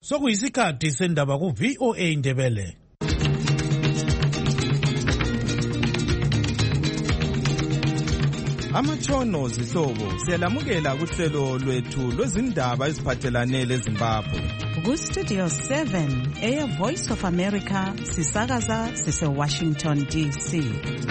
Sokuyisikhathi sendaba ku VOA Indebele. Amatshono zihlobo siyalamukela kuhlelo lwethu lwezindaba eziphathelane leZimbabwe. Ku Studio 7 Air Voice of America sisakaza sise Washington DC.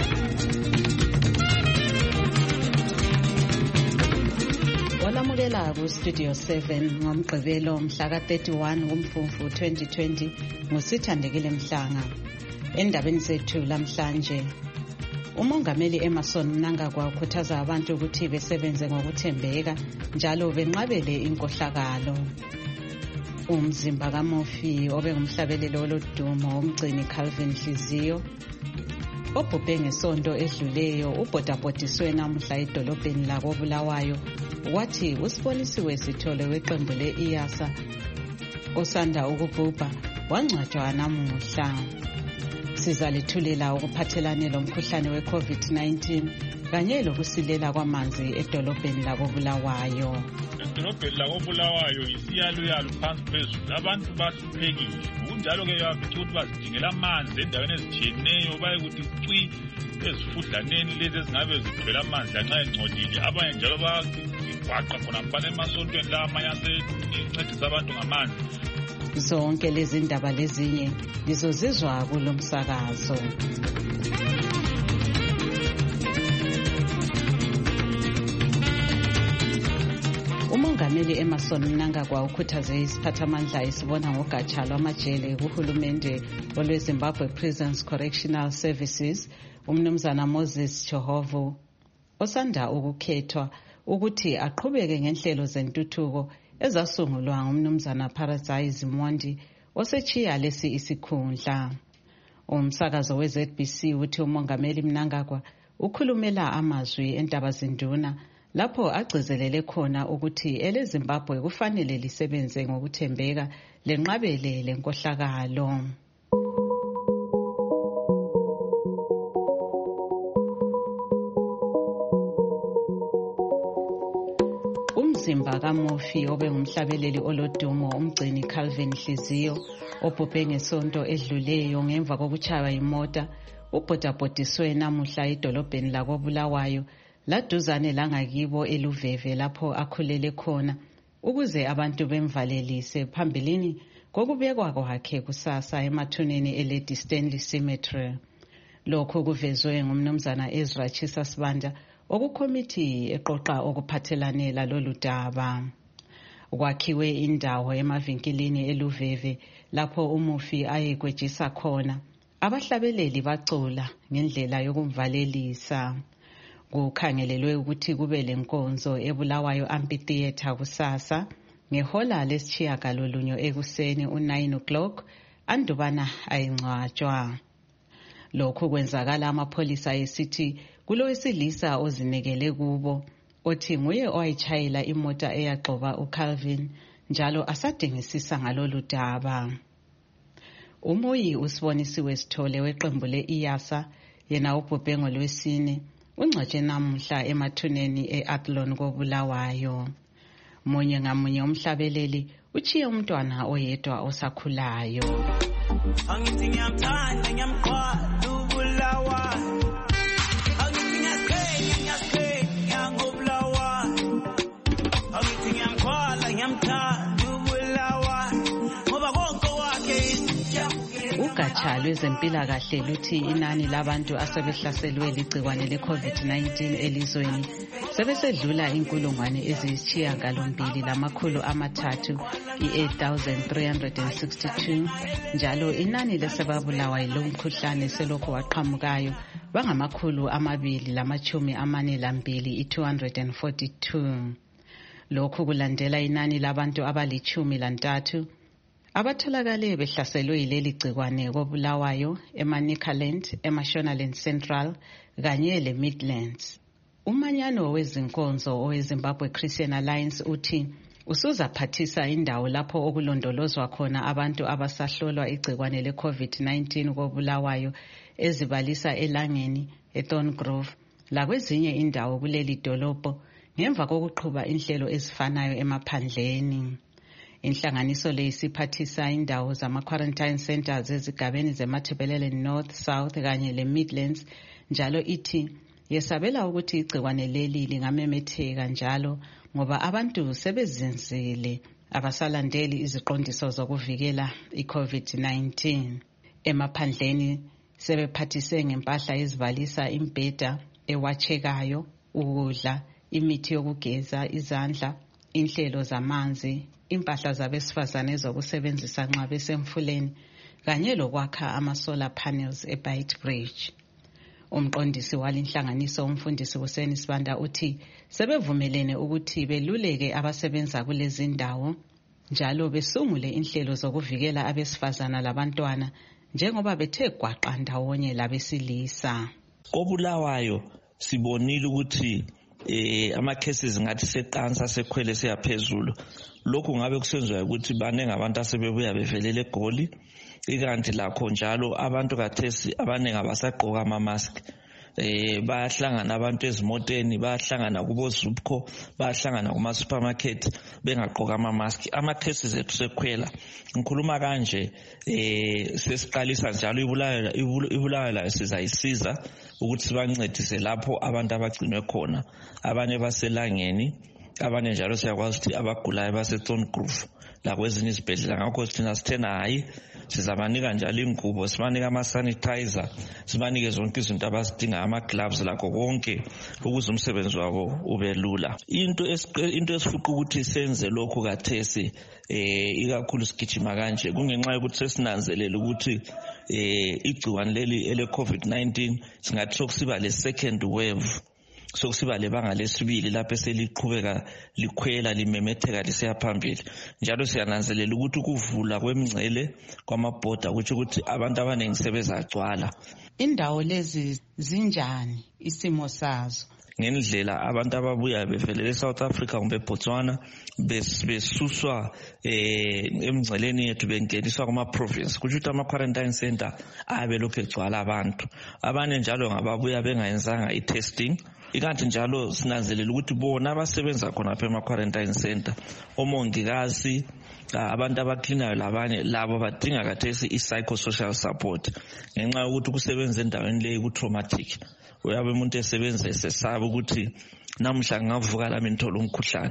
Walamukela ku Studio 7 ngomgqibelo mhla ka-31 kuMfumfu 2020 nguSithandekile Mhlanga. Endabeni zethu lamhlanje, uMongameli Emmerson Mnangagwa ukhuthaza abantu ukuthi besebenze ngokuthembeka njalo benqabele inkohlakalo. Umzimba kaMurphy obengumhlabeleli olodumo umgcini Calvin Hliziyo obhubhe ngesonto edluleyo ubhodabhodiswe namuhla edolobheni lakoBulawayo, wathi uSibonisiwe Sithole weqembu le-IASA osanda ukubhubha wangcwatshwa namuhla. Sizalithulela ukuphathelane lomkhuhlane we-COVID-19 kanye lokusilela kwamanzi edolobheni lakoBulawayo. Edolobheni lakoBulawayo isiyaluyalu phansi phezulu, abantu bahluphekile. Ngokunjalo-ke yafica ukuthi bazidingela amanzi endaweni ezitshiyeneyo, baye kuthi cwi ezifudlaneni lezi ezingabe zithwele amanzi lanxa engcolile. Abanye njalo bayagwaqa khona mfana emasontweni la amanye asencedisa abantu ngamanzi. Zonke lezi ndaba lezinye lizozizwa kulo msakazo. uMongameli Emmerson Mnangagwa ukhuthaze isiphathamandla esibona ngogatsha lwamajele kuhulumende olweZimbabwe Prisons Correctional Services, umnumzana Moses Chohovu osanda ukukhethwa ukuthi aqhubeke ngenhlelo zentuthuko ezasungulwa ngumnumzana Paraday Zimondi osechiya lesi isikhundla. Umsakazo weZBC uthi uMongameli Mnangagwa ukhulumela amazwi eNtabazinduna lapho agcizelele khona ukuthi eleZimbabwe kufanele lisebenze ngokuthembeka lenqabele lenkohlakalo. Umzimba kaMurphy obengumhlabeleli olodumo umgcini Calvin Hliziyo obhubhe ngesonto edluleyo ngemva kokuchaywa imota ubhodabhodiswe namuhla edolobheni lakoBulawayo laduzane langakibo eLuveve lapho akhulele khona ukuze abantu bemvalelise phambilini kokubekwa kwakhe kusasa emathuneni eLady Stanley Cemetery. Lokhu kuvezwe ngumnumzana Ezra Chisa Sibanda okukomiti eqoqa okuphathelane lalolu daba. Kwakhiwe indawo emavinkilini eLuveve lapho uMurphy ayekwejisa khona. Abahlabeleli bacula ngendlela yokumvalelisa. Kukhangelelwe ukuthi kube lenkonzo eBulawayo Amphitheatre kusasa ngehola lesitshiyagalolunye ekuseni 9 o'clock andubana ayingcwatshwa. Lokhu kwenzakala amapholisa esithi kulowesilisa ozinekele kubo othi nguye owayitshayela imota eyagxoba uCalvin njalo asadingisisa ngalolu daba. Umoyi uSibonisiwe Sithole weqembu le-IASA yena ubhubhe ngolwesine ungcwatshe namuhla emathuneni e-Athlone koBulawayo. Munye ngamunye umhlabeleli uchiye umntwana oyedwa osakhulayo. Angithi ngiyamthanda ngiyamqala uBulawayo. Angithi ngiyaqhenya ngoBulawayo. Angithi ngiyamqala ngiyamthanda uBulawayo ngoba konke wakhe ugatsha lwezempilakahle luthi inani labantu asebehlaselwe ligciwane le-COVID-19 elizweni sebesedlula inkulungwane eziyisishiyagalombili lamakhulu amathathu i-8,362 njalo inani lesebabulawa yilo mkhuhlane selokhu waqhamukayo bangamakhulu 242 i-242. Lokhu kulandela inani labantu abali-13 abatholakale behlaselwe yileli gciwane koBulawayo eManicaland, eMashonaland Central kanye leMidlands. Umanyano wezinkonzo oweZimbabwe Christian Alliance uthi usuzaphathisa indawo lapho okulondolozwa khona abantu abasahlolwa igciwane le-COVID-19 koBulawayo ezibalisa eLangeni, eThorngrove lakwezinye indawo kuleli dolobho ngemva kokuqhuba inhlelo ezifanayo emaphandleni. Inhlanganiso le isiphathisa indawo zama-quarantine centers ezigabeni zeMatabeleland North, South kanye le-Midlands, njalo ithi yesabela ukuthi igciwane leli lingamemetheka njalo ngoba abantu sebezinzile abasalandeli iziqondiso zokuvikela i-COVID-19. Emaphandleni sebephathise ngempahla ezibalisa imbheda ewatshekayo, ukudla, imithi yokugeza izandla, inhlelo zamanzi, impahla zabesifazane zokusebenzisa nxa besemfuleni kanye lokwakha ama-solar panels eBeitbridge. Umqondisi walinhlanganiso umfundisi Hussein Sibanda uthi sebevumelene ukuthi beluleke abasebenza kulezi ndawo njalo besungule inhlelo zokuvikela abesifazana labantwana njengoba bethe gwaqa ndawonye labesilisa. Kobulawayo sibonile ukuthi ama-cases ngathi seqansa sekhwele siyaphezulu. Lokhu ngabe kusenziwa ukuthi baningi abantu asebebuya bevelele eGoli, ikanti lakho njalo abantu kathesi abaningi abasagqoka ama-mask. Bayahlangana abantu ezimoteni, bayahlangana kubo-Zupco, bayahlangana kuma-supermarket bengagqoka ama-mask. Ama-cases ethu sekhwela. Ngikhuluma kanje sesiqalisa njalo ibulawayo sizayisiza ukuthi sibancedise lapho abantu abagcinwe khona. Abanye baselangeni, abanye njalo siyakwazi ukuthi abagulayo baseThorn Grove lakwezinye izibhedlela. Ngakho thina sithena hayi sizabanika njalo ingubo, sibanika ama-sanitizer, sibanike zonke izinto abazidinga, ama-gloves lakho konke ukuze umsebenzi wabo ube lula. Into esifuqa ukuthi senze lokhu kathesi ikakhulu sigijima kanje kungenxa yokuthi sesinanzelela ukuthi igciwane leli ele-COVID-19 singathi sokusiba le-second wave, sokusiba lebanga lesibili lapho seliqhubeka likhwela limemetheka lisiya phambili. Njalo siyananzelela ukuthi ukuvula kwemingcele kwamabhoda ukuthi abantu abaningi sebezagcwala. Indawo lezi zinjani isimo sazo? Ngendlela abantu ababuya bevelele eSouth Africa kumbe eBotswana besuswa emingceleni yethu bengeniswa kuma-province, kusho ukuthi ama-quarantine center abe lokhu egcwala abantu. Abanye njalo ngababuya bengayenzanga i-testing. Ikanti njalo sinanzelela ukuthi bona abasebenza khona lapha ema-quarantine center, omongikazi, abantu abaklinayo labanye, labo badinga kathesi i-psychosocial support ngenxa yokuthi kusebenza endaweni leyi ku-traumatic. Uyabe umuntu esebenza esesaba ukuthi namuhla ngavuka lami ngithola umkhuhlane.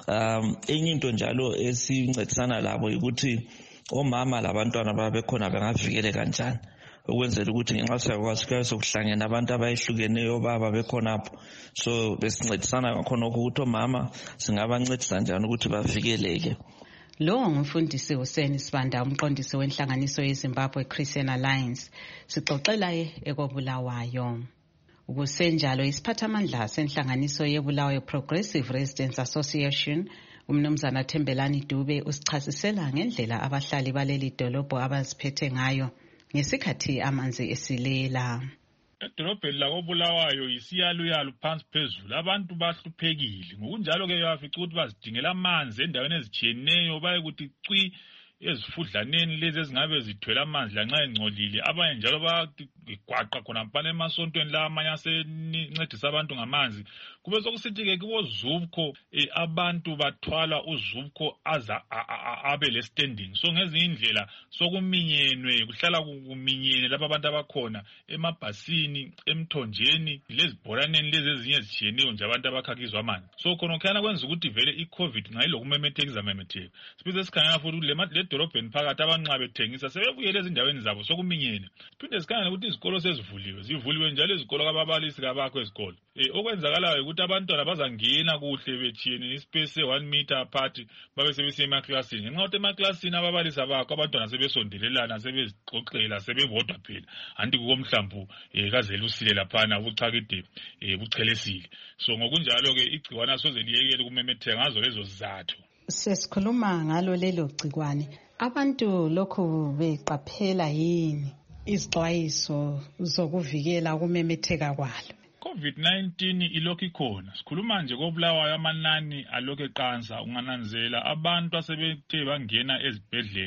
Enye into njalo esincedisana labo ukuthi omama labantwana babekhona bengavikeleka kanjani, ukwenzela ukuthi ngenxa siyakwazi sokuhlangena abantu abayehlukeneyo baba bekhonapho. So besincedisana ngakhona ukuthi omama singabancedisa njani ukuthi bavikeleke. Lo ngumfundisi Hussein Sibanda, umqondisi wenhlanganiso yeZimbabwe Christian Alliance, sixoxela ekobulawayo. Ukusenjalo isiphathamandla senhlanganiso yebulawayo Progressive Residents Association, umnumzana Thembelani Dube, usichasisela ngendlela abahlali baleli dolobho abaziphethe ngayo ngesikhathi amanzi esilela. Edolobheni lakobulawayo isiyaluyalu phansi phezulu, abantu bahluphekile. Ngokunjalo ke yafica ukuthi bazidingela amanzi endaweni ezitshiyeneyo, baye ukuthi cwi ezifudlaneni lezi ezingabe zithwele amanzi lanxa engcolile. Abanye njalo bagwaqa khona mpana emasontweni la amanye asencedisa abantu ngamanzi. Kube sokusithi-ke kubo-Zupco abantu bathwala uZupco aza abe le-standing. So ngezinye indlela sokuminyenwe, kuhlala kuminyene lapho abantu abakhona emabhasini, emthonjeni, lezibhoraneni lezi ezinye ezitshiyeneyo nje abantu abakhakizwa amanzi. So khonokhana kwenza ukuthi vele i-COVID ngayilokumemetheka izamemetheka. Siphinde sikhangela futhi le dolobheni phakathi abantu nxa bethengisa sebebuyele ezindaweni zabo sokuminyene. Siphinde sikhangela ukuthi izikolo sezivuliwe, zivuliwe njalo izikolo kababalisi kabakho ezikolo. Okwenzakalayo ukuthi abantwana bazangena kuhle betshiyene ispace 1 meter apart babe sebesemaklasini. Ngenxa yokuthi emaklasini ababalisi abakho abantwana sebesondelelana, sebezixoxela, sebebodwa phela. Anti kukomhlambu kaze lusile laphana ubuchakide buchelesile. So ngokunjalo ke igciwane asoze liyekele kumemetheka ngazo lezo zizathu. Sesikhuluma ngalo lelo gcikwane, abantu lokhu beqaphela yini izixwayiso zokuvikela ukumemetheka kwalo? COVID-19 ilokhu ikhona. Sikhuluma nje kobulawayo amanani alokhu eqansa. Ungananzela abantu asebethe bangena ezibhedlela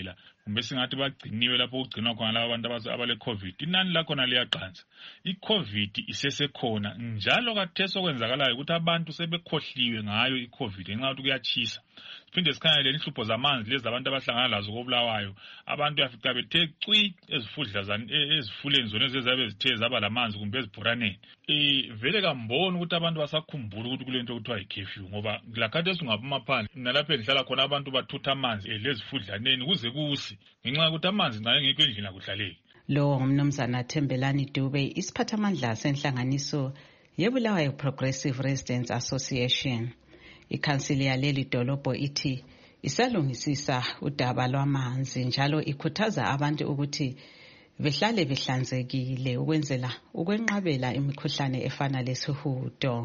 kumbe singathi bagciniwe lapho kugcinwa khona laba abantu abale COVID, inani lakhona liyaqansa. I-COVID isesekhona njalo kathesi okwenzakalayo ukuthi abantu sebekhohliwe ngayo i-COVID ngenxa yokuthi kuyatshisa. Siphinde sikhangele inhlupho zamanzi lezi abantu abahlangana lazo koBulawayo. Abantu yafica bethe cwi ezifuleni zona ezabe zithe zaba lamanzi kumbe ezibhuraneni. Vele kamboni ukuthi abantu basakhumbula ukuthi kulento okuthiwa i-curfew ngoba lakhathesi ungaphuma phandle nalapho endihlala khona abantu bathutha amanzi lezifudlaneni kuze kusi ngenxa yokuthi amanzi nayo ngekho endlini akudlaleki. Lo ngumnumzana Thembelani Dube, isiphathamandla senhlanganiso yeBulawayo Progressive Residents Association. Ikhansili yaleli dolobho ithi isalungisisa udaba lwamanzi njalo ikhuthaza abantu ukuthi behlale behlanzekile ukwenzela ukwenqabela imikhuhlane efana lesihudo.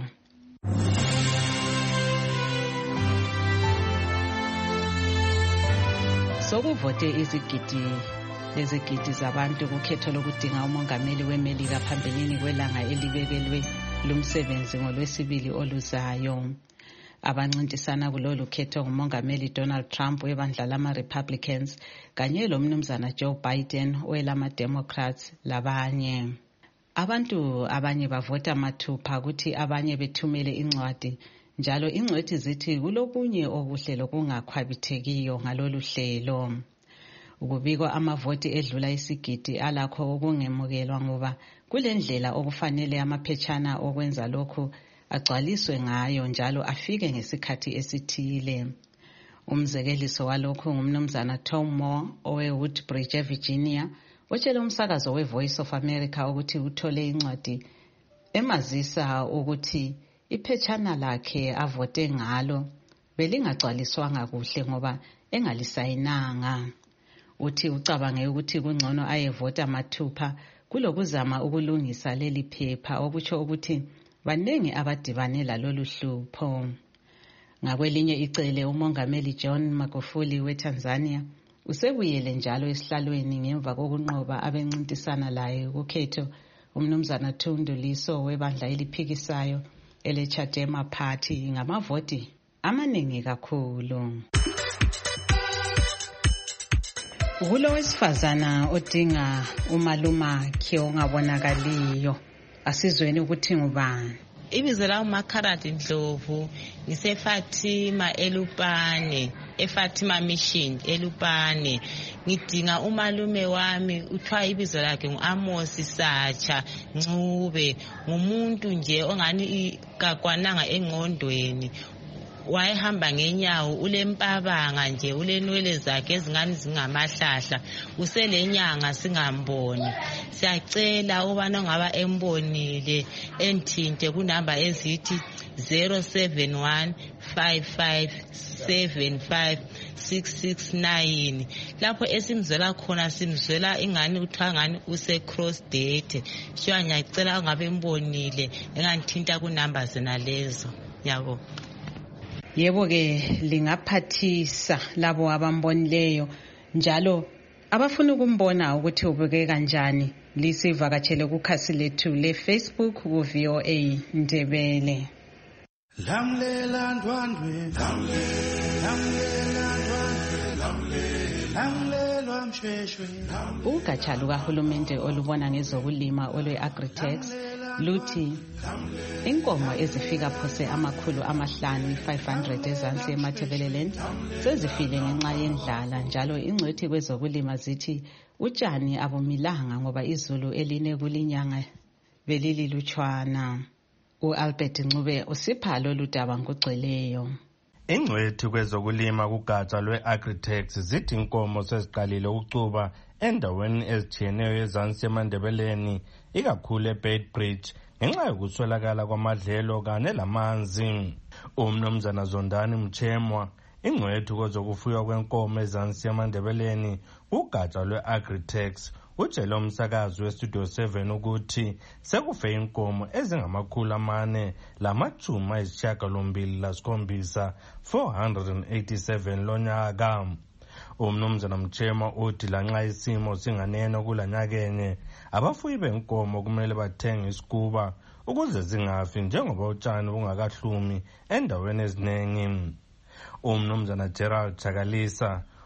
Sokuvote izigidi zabantu kukhetho lokudinga umongameli weMelika phambilini kwelanga elibekelwe lumsebenzi ngoLwesibili oluzayo. Abancintisana kulolu khetho ngumongameli Donald Trump webandla lama-Republicans kanye lomnumzana Joe Biden welama-Democrats labanye. Abantu abanye bavota mathupha kuthi abanye bethumele incwadi njalo ingcwethi zithi kulobunye okuhle lokungakhwabithekiyo ngalolu hlelo. Ukubikwa amavoti edlula isigidi alakho ukungemukelwa ngoba kulendlela okufanele amaphetshana okwenza lokhu agcwaliswe ngayo njalo afike ngesikhathi esithile. Umzekeliso walokhu ngumnumzana Tom Moore oweWoodbridge eVirginia otshele umsakazo weVoice of America ukuthi uthole incwadi emazisa ukuthi iphetshana lakhe avote ngalo belingagcwaliswanga kuhle ngoba engalisayinanga. Uthi ucabange ukuthi kungcono ayevota mathupha kulokuzama ukulungisa leli phepha okutsho ukuthi banengi abadibane lalolu hlupho. Ngakwelinye icele umongameli John Magufuli weTanzania usebuyele njalo esihlalweni ngemva kokunqoba abencintisana laye kukhetho umnumzana Tundu Lissu webandla eliphikisayo eleChadema Party ngamavoti amaningi kakhulu. Kulo wesifazana odinga umalumakhe ongabonakaliyo asizweni ukuthi ngubani. Ibizo la uMakharati Ndlovu ngiseFatima eLupane eFatima Mission eLupane. Ngidinga umalume wami uthiwa ibizo lakhe nguAmos Sacha Ncube, ngumuntu nje ongani kakwananga engqondweni. Wayehamba ngenyawo ulempabanga nje ulenwele zakhe ezingani zingamahlahla uselenyanga singamboni. Siyacela ubana ngaba embonile enthinte kunamba ezithi 0715575669 lapho esimzwela khona simzwela ingani uthangani use cross date. Sho ngiyacela ungabe embonile enganthinta kunamba zena lezo. Yabo. Yebo ke lingaphathisa labo abambonileyo njalo abafuna ukumbona ukuthi ubukeka kanjani lisivakatshele kukhasi lethu le-Facebook ku-VOA Ndebele. Lamlela ndwandwe lamlelwa mshweshwe. Ugatsha lukahulumende olubona ngezokulima olwe-Agri-Tex luthi inkomo ezifika phose 500 ezansi eMatabeleland sezifile ngenxa yendlala njalo ingcwethi kwezokulima zithi utshani abumilanga ngoba izulu eline kulinyanga belililutshwana. U-Albert Ncube usipha lolu daba ngokugcweleyo. Ingcwethi kwezokulima kugatsha lwe-Agri-Tex zithi inkomo seziqalile ukucuba endaweni ezitshiyeneyo ezansi eMandebeleni ikakhulu eBeitbridge ngenxa yokuswelakala kwamadlelo kanye lamanzi. Umnumzana Zondani Mchemwa, ingcwethi kwezokufuywa kwenkomo ezansi eMandebeleni kugatsha lwe-Agri-Tex, utshele umsakazi weStudio 7 ukuthi sekufe inkomo ezingama-487 487 lonyaka. Umnumzana Mchemwa uthi lanxa isimo singaneno kulanyakenye abafuyi benkomo kumele bathenge isikuba ukuze zingafi njengoba utshani bungakahlumi endaweni eziningi. Umnumzana Gerald Chakalisa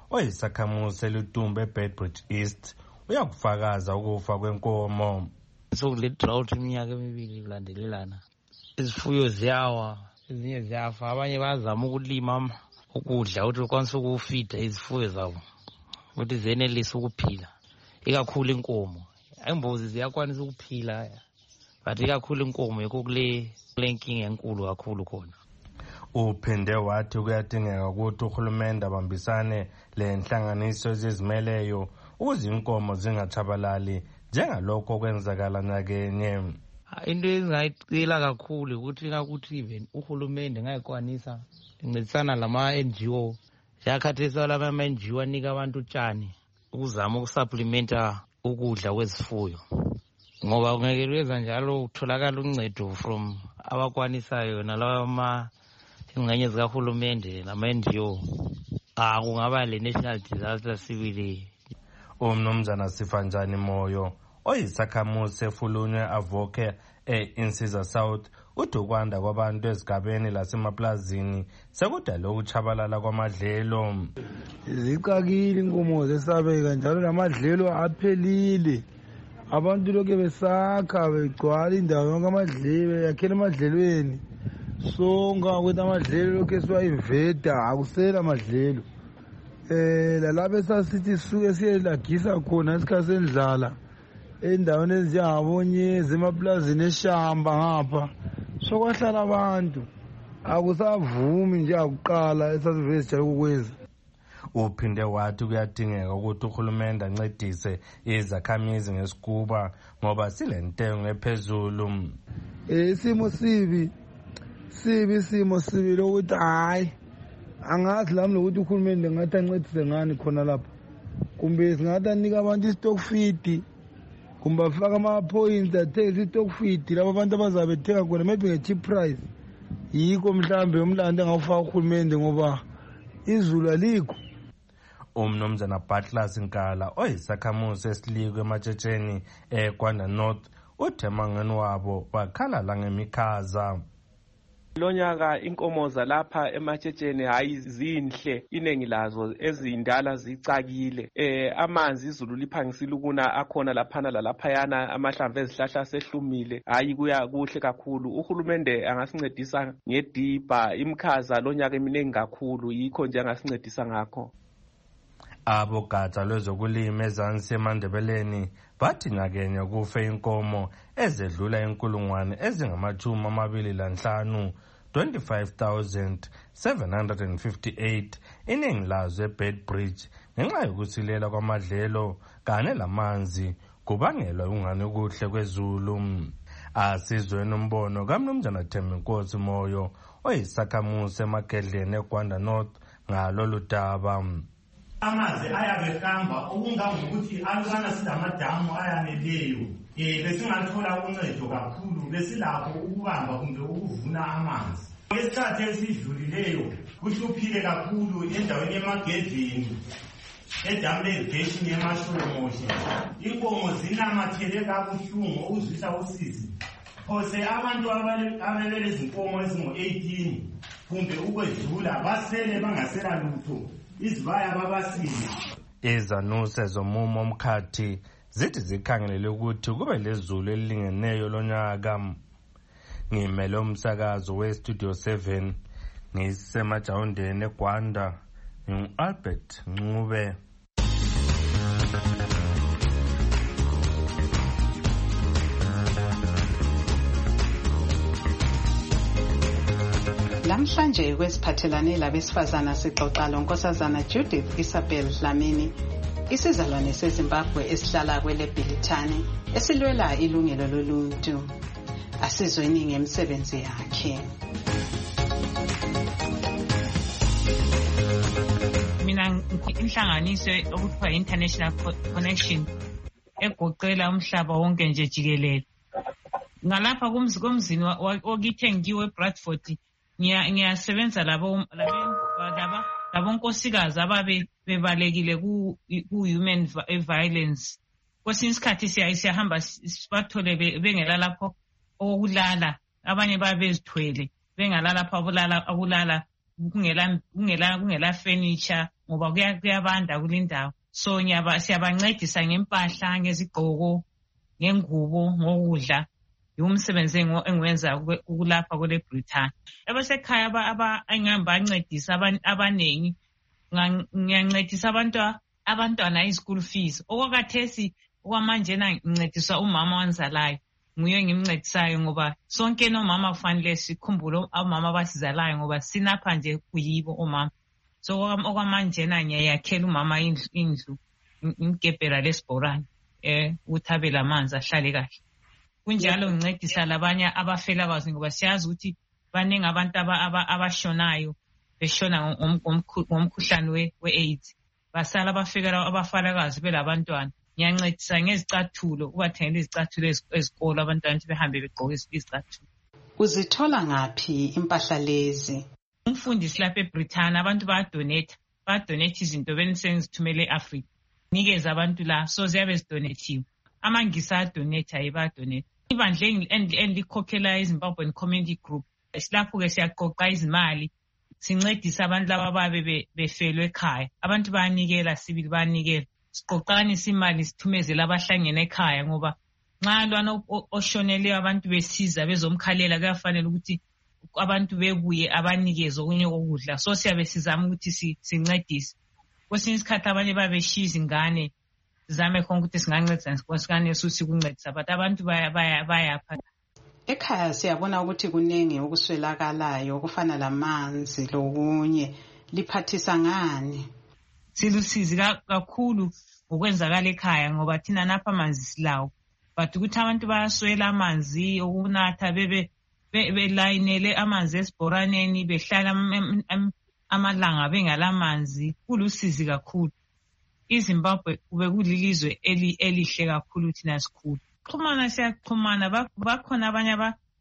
oyisakhamuzi selutumbe eBedbridge East uyakufakaza ukufa kwenkomo. Sokule drought iminyaka emibili kulandelelana. Izifuyo ziyawa, ezinye ziyafa, abanye bazama ukulima ukudla ukuthi ukwanise ukufida izifuyo zabo ukuthi zenelise ukuphila. Ikakhulu inkomo. Imbuzi ziyakwanisa ukuphila, but ikakhulu inkomo yikho kule nkinga enkulu kakhulu khona. Uphinde wathi kuyadingeka ukuthi uhulumende abambisane lenhlanganiso ezizimeleyo ukuze inkomo zingachabalali njengalokho okwenzakala nyakenye. Into ezingayicela kakhulu ukuthi even uhulumende ngayikwanisa incedisana lama-NGO yakhathisa lama-NGO anika abantu utshani ukuzama ukusupplementa ukudla kwezifuyo, ngoba ungeke lwenza njalo kutholakala uncedo from abakwanisayo nalawa ingxenye zikahulumende nama-NGO. Kungaba le-national disaster sibili. Umnumzana Sifanjani Moyo oyisakhamuzi sefulunywe avoke e-Insiza South uthi ukwanda kwabantu ezigabeni lasemaplazini sekudala ukuchabalala kwamadlelo. Zicakile inkomo zesabeka njalo namadlelo aphelile. Abantu lokho besakha begcwala indawo yonke amadlelo yakhela emadlelweni. So ngakwethu amadlelo lokho esiwayiveda akusela amadlelo. Lalapho esasithi sisuke siyelagisa khona isikhathi sendlala endaweni ezinjengabonyezi emaplazini eshamba ngapha sokwahlala abantu akusavumi nje akuqala esasivele sijayele ukwenza. Uphinde wathi kuyadingeka ukuthi uhulumende ancedise izakhamizi ngesikuba ngoba silentengo ephezulu. Isimo sibi lokuthi hayi angazi lami lokuthi uhulumende ngathi ancedise ngani khona lapha, kumbe singathi anika abantu i-stock feed, kumbe afaka ama-points athengisa i-stock feed laba abantu abazabe bethenga khona maybe nge-cheap price. Yikho mhlambe umlando engawufaka uhulumende ngoba izulu alikho. Umnumzana Butler Sinkala oyisakhamuzi esilikwe eMatshetsheni eGwanda North uthe emangweni wabo bakhala la ngemikhaza. Lonyaka inkomo zalapha eMatshetsheni hayi zinhle, iningi lazo ezindala zicakile. Amanzi izulu liphangisile ukuna akhona laphana lalaphayana, amahlamvu ezihlahla sehlumile, hayi kuya kuhle kakhulu. Uhulumende angasincedisa ngedibha, imikhaza lonyaka eminingi kakhulu, yikho nje angasincedisa ngakho. Abogatsha lwezokulima ezansi eMandebeleni bathi nyakenye kufe inkomo ezedlula 25,025 25,758 iningi lazo eBedbridge ngenxa yokusilela kwamadlelo kanye lamanzi kubangelwa ungani kuhle kwezulu. Asizweni umbono kaMnumzana Thembinkosi Moyo oyisakhamuzi eMagedleni eGwanda North ngalolu daba. Amanzi ayabehamba okungangokuthi alukana silamadamu ayaneleyo. Besingathola uncedo kakhulu, besilapho ukubamba kumbe ukuvuna amanzi. Ngesikhathi esidlulileyo kuhluphile kakhulu endaweni eMagedleni, edamu le-irrigation eMashongoshe. Inkomo zinamathele kabuhlungu okuzwisa usizi. Phose abantu ababelezinkomo ezingu-18 kumbe ukwedlula basele bangasela lutho. Izibaya babasile. Izanuse zomumo omkhathi zithi zikhangelele ukuthi kube lezulu elilingeneyo lonyaka. Ngimele umsakazo we-Studio 7 ngisemajawundeni eGwanda, ngu-Albert Ncube. Namhlanje kwesiphathelane labesifazana sixoxa lonkosazana Judith Isabel Dlamini, isizalwane seZimbabwe esihlala kweleBhilithani esilwela ilungelo loluntu. Asizweni ngemisebenzi yakhe. Mina inhlanganiso okuthiwa International Connection egoqela umhlaba wonke nje jikelele. Ngalapha kumzini okithi engiwe eBradford ngiyasebenza labo nkosikazi ababe bebalekile ku human violence. Kwesinye isikhathi siyahamba sibathole bengela lapho okulala, abanye babe bezithwele bengalala lapho abulala kungela furniture ngoba kuyabanda kulindawo. So siyabancedisa ngempahla, ngezigqoko, ngengubo, ngokudla. Umsebenzi engiwenza kulapha kule Britain. Abasekhaya engihamba bancedisa abaningi, ngiyancedisa abantwana i-school fees. Okwakathesi okwamanje ngincediswa umama wanzalayo, nguye ngimncedisayo ngoba sonke nomama kufanele sikhumbule omama abasizalayo ngoba sinapha nje kuyibo omama. So okwamanje ngiyayakhela umama indlu, ngigebhela lesibhorane ukuthi abe lamanzi ahlale kahle. Kunjalo ngincedisa labanye abafela kwazi ngoba siyazi ukuthi baningi abantu abashonayo beshona ngomkhuhlane we-AIDS. Basala abafala kwazi belabantwana. Ngiyancedisa ngezicathulo, ubathengela izicathulo ezikolo abantwana ukuthi behambe begqoke izicathulo. Uzithola ngaphi impahla lezi? Umfundisi lapha eBritain abantu bayadonate izinto benisengizithumele e-Africa. Nikeza abantu la so ziyabe zidonathiwe. Amangisi ayadonate ayibadonate. Ibandla enlikhokhela iZimbabwean Community Group. Silapho-ke siyaqoqa izimali, sincedisa abantu laba ababe befelwe ekhaya. Abantu bayanikela, sibili bayanikela. Siqoqanisa imali sithumezele abahlangene ekhaya ngoba nxa lwana oshoneleyo abantu besiza bezomkhalela kuyafanele ukuthi abantu bebuye abanikeze okunye kokudla. So siyabe sizama ukuthi sincedise. Kwesinye isikhathi abanye babeshiya izingane zame khona ukuthi singancedisa ngesikhathi suthi kuncedisa but abantu bayapha. Ekhaya siyabona ukuthi kuningi okuswelakalayo kufana lamanzi lokunye, liphathisa ngani? Silusizi kakhulu ngokwenzakala ekhaya ngoba thina napha amanzi silawo but ukuthi abantu bayaswela amanzi okunatha belayinele amanzi esibhoraneni behlala amalanga bengalamanzi kulusizi kakhulu. iZimbabwe kube kulilizwe elihle kakhulu thina sikhulu. Siyaxhumana bakhona abanye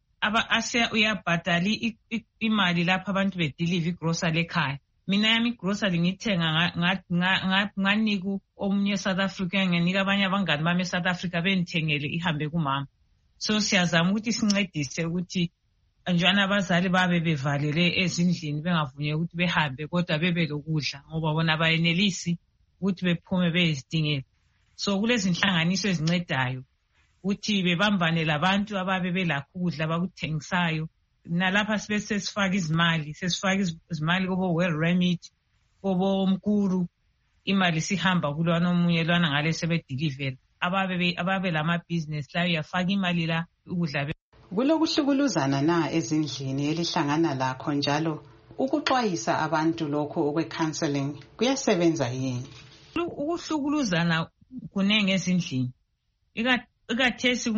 uyabhadala imali lapha abantu bedeliver igrocery ekhaya. Mina yami igrocery ngithenga nganika omunye South Africa, nginika abanye abangani bami eSouth Africa benithengele ihambe kumama. So siyazama ukuthi sincedise ukuthi njana abazali babe bevalele ezindlini bengavunyelwa ukuthi behambe kodwa bebe lokudla ngoba bona bayenelisi ukuthi bephume bezidingela. So kulezi inhlanganiso ezincedayo ukuthi bebambane labantu ababe belakho ukudla bakuthengisayo. Nalapha sibe sesifaka izimali kobo Well Remit, kobo Mkuru, imali sihamba kulwana omunye lwana ngale sebedeliver. Ababe lama business la uyafaka imali la ukudla. Kulokuhlukuluzana na ezindlini elihlangana lakho njalo ukuxwayisa abantu lokho okwe-counseling kuyasebenza yini? Ukuhlukuluzana kunenge ezindlini. Ikathesi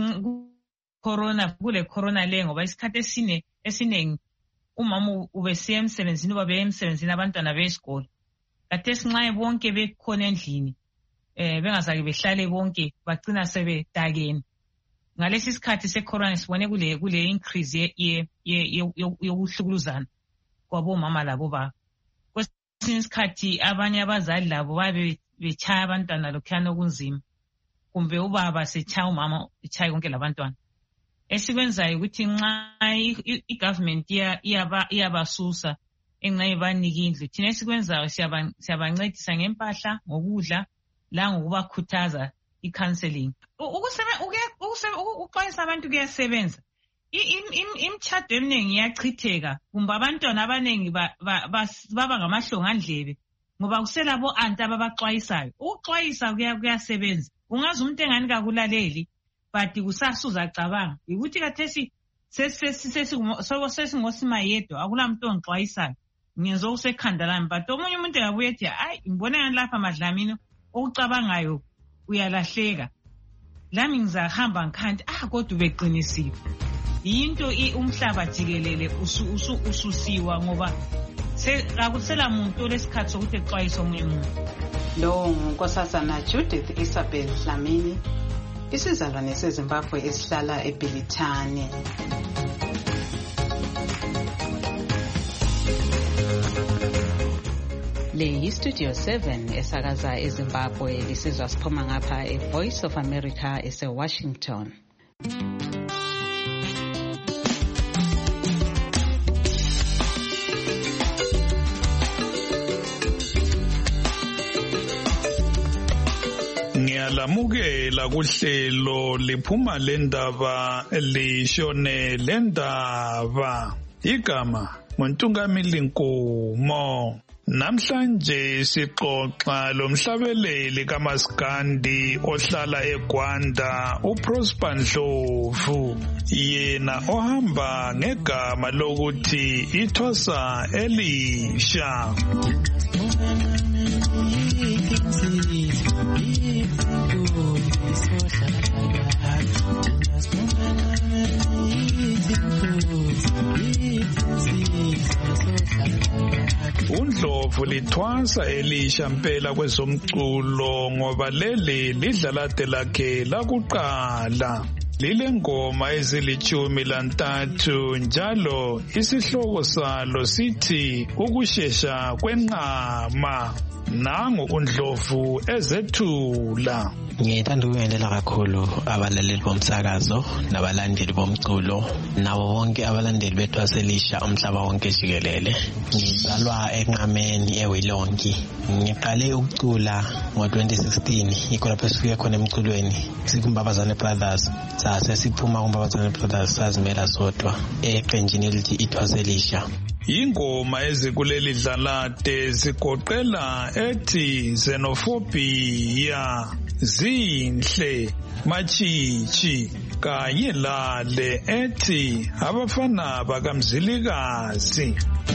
kule corona le ngoba isikhathi esiningi umama ubesiya emsebenzini babe emsebenzini abantwana besikolo. Kathesi nxa bonke bekhona endlini bengazake behlale bonke bagcina sebedakeni. Ngalesi sikhathi secorona sibone kule increase yokuhlukuluzana kwabomama labo baba. Kwesinye isikhathi abanye abazali labo babe bechaya abantwana lokhuyana okunzima. Kumbe ubaba sechaya umama echaya konke labantwana. Esikwenzayo ukuthi nxa igovernment iyabasusa enxa ibanike indlu, thina esikwenzayo siyabancedisa ngempahla, ngokudla la ngokubakhuthaza i-counseling. Ukuxwayisa abantu kuyasebenza. Imtshado eminingi iyachitheka kumbe abantwana abaningi baba ngamahlongandlebe ngoba kuselabo anti ababaxwayisayo. Ukuxwayisa kuyasebenza. Ungazi umuntu engani kakulaleli but kusasuza cabanga ukuthi kathesi sesingosima yedwa akula muntu ongixwayisayo ngenzo kusekhanda lami but omunye umuntu engabuye ethi hayi ngibona ngani lapha madlamini okucabangayo uyalahleka lami ngizahamba ngikhanti kodwa ubeqinisile. Yinto umhlaba jikelele ususiwa ngoba akusela muntu lesikhathi sokuthi exwayisa omunye umuntu. Lo ngunkosazana Judith Isabel Dlamini, isizalwane seZimbabwe esihlala eBilitane. Le yiStudio 7 esakaza eZimbabwe, lisizwa siphuma ngapha eVoice of America eseWashington. Siyalamukela kuhlelo liphuma lendaba lishone lendaba. Igama nguNtungamili Nkomo. Namhlanje sixoxa lomhlabeleli kaMaskandi ohlala eGwanda uProsper Ndlovu, yena ohamba ngegama lokuthi iThosa Elisha. uNdlovu lithwasa Elisha mpela kwezomculo ngoba leli lidlalade lakhe lakuqala. Lile ngoma ezili13 njalo isihloko salo sithi ukushesha kwenqama. Nangu uNdlovu ezethula. Ngithanda ukubingelela kakhulu abalaleli bomsakazo nabalandeli bomculo nabo bonke abalandeli beThosa Elisha umhlaba wonke jikelele. Ngizalwa eNqameni eWilongi. Ngiqale ukucula ngo-2016 yikho lapho sifike khona emculweni sikuMbabazane Brothers. Sase siphuma kuMbabazane Brothers sazimela sodwa eqenjini elithi iThosa Elisha. Ingoma ezikuleli dlalade zigoqela ethi Xenophobia, Zinhle, Machichi kanye lale ethi Abafana bakaMzilikazi.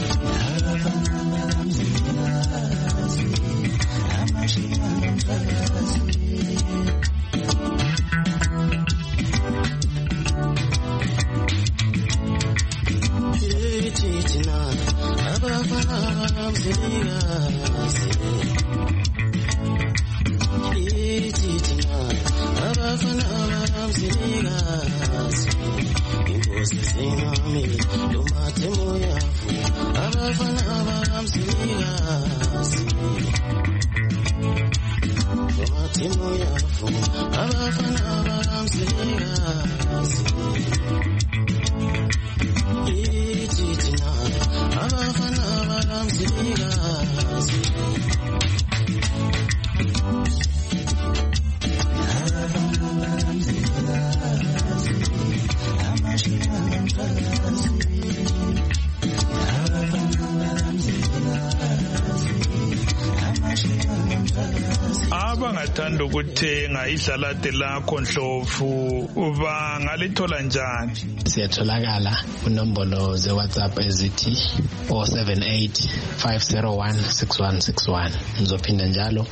Abangathanda ukuthenga idlalade lakho Ndlovu bangalithola njani? Siyatholakala kunombolo ze-WhatsApp ezithi 078-501-6161. Ngizophinda njalo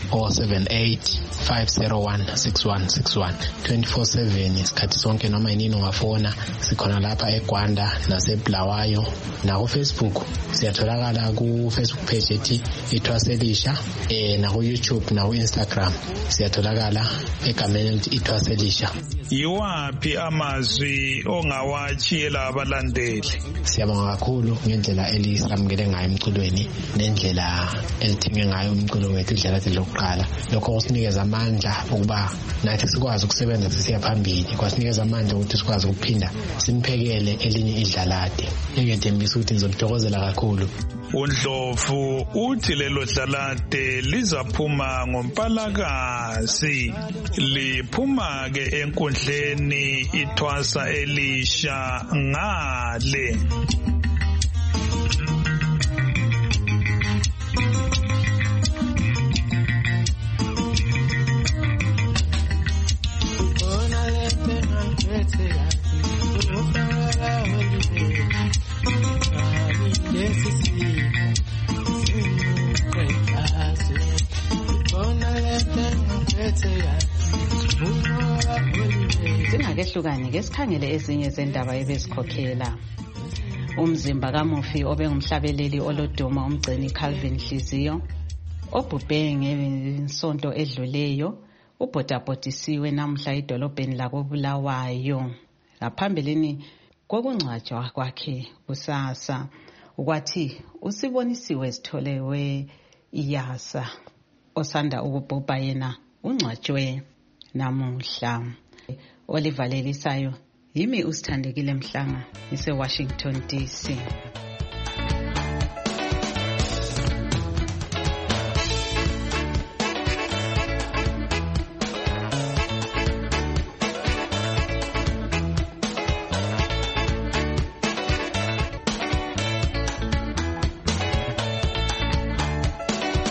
078-501-6161. 24/7 isikhathi sonke noma yini ungafona. Sikhona lapha eGwanda naseBulawayo nakuFacebook. Siyatholakala ku-Facebook page ethi iThosa Elisha, naku-YouTube naku-Instagram. Siyatholakala egameni elithi iThosa Elisha. Yiwaphi amazwi ongawatshiyela abalandeli? Siyabonga kakhulu ngendlela elisamukele ngayo emculweni nendlela elithinge ngayo umculo wethu idlalade lokuqala. Lokho kusinikeza amandla ukuba nathi sikwazi ukusebenza sisiya phambili. Kwasinikeza amandla ukuthi sikwazi ukuphinda simphekele elinye idlalade. Ngiyethembisa ukuthi ngizomthokozela kakhulu. uNdlovu uthi lelo dlalade lizaphuma ngoMpalakazi. Liphuma ke enkundleni iThosa Elisha ngale. Singakehlukani ke sikhangele ezinye zendaba ebezikhokhela. Umzimba kaMufi obengumhlabeleli oloduma umgcini Calvin Hliziyo obhubhe ngesonto edluleyo ubhodabhodisiwe namhla edolobheni lakoBulawayo. Ngaphambilini kokungcwatshwa kwakhe kusasa ukwathi usibonisiwe sitholewe iyasa osanda ukubhubha yena ungcwatshwe namuhla. Oliver Lelisayo, yimi uSithandekile Mhlanga, ise Washington DC.